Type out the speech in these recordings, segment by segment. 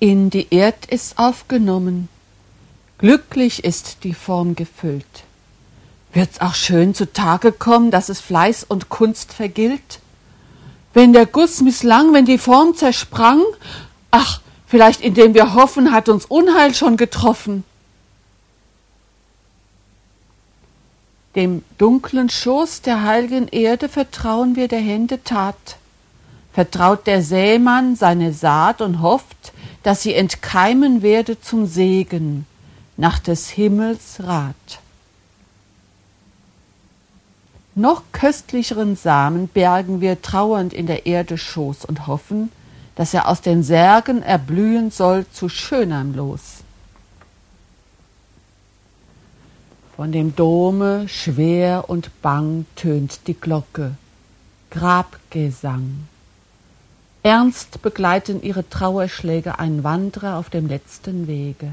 In die Erd ist aufgenommen, glücklich ist die Form gefüllt. Wird's auch schön zutage kommen, dass es Fleiß und Kunst vergilt? Wenn der Guss misslang, wenn die Form zersprang, ach, vielleicht indem wir hoffen, hat uns Unheil schon getroffen. Dem dunklen Schoß der heiligen Erde vertrauen wir der Hände Tat. Vertraut der Sämann seine Saat und hofft, dass sie entkeimen werde zum Segen nach des Himmels Rat. Noch köstlicheren Samen bergen wir trauernd in der Erde Schoß und hoffen, dass er aus den Särgen erblühen soll zu schönerm Los. Von dem Dome schwer und bang tönt die Glocke, Grabgesang. Ernst begleiten ihre Trauerschläge ein Wanderer auf dem letzten Wege.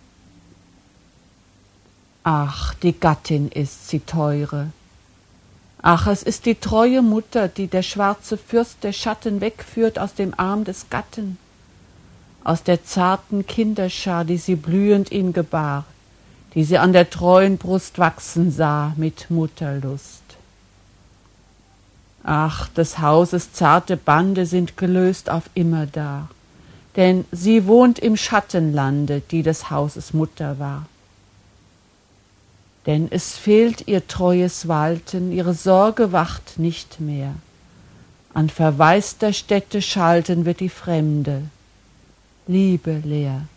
Ach, die Gattin ist sie teure. Ach, es ist die treue Mutter, die der schwarze Fürst der Schatten wegführt aus dem Arm des Gatten, aus der zarten Kinderschar, die sie blühend ihn gebar, die sie an der treuen Brust wachsen sah mit Mutterlust. Ach, des Hauses zarte Bande sind gelöst auf immerdar, denn sie wohnt im Schattenlande, die des Hauses Mutter war. Denn es fehlt ihr treues Walten, ihre Sorge wacht nicht mehr. An verwaister Stätte schalten wird die Fremde, Liebe leer.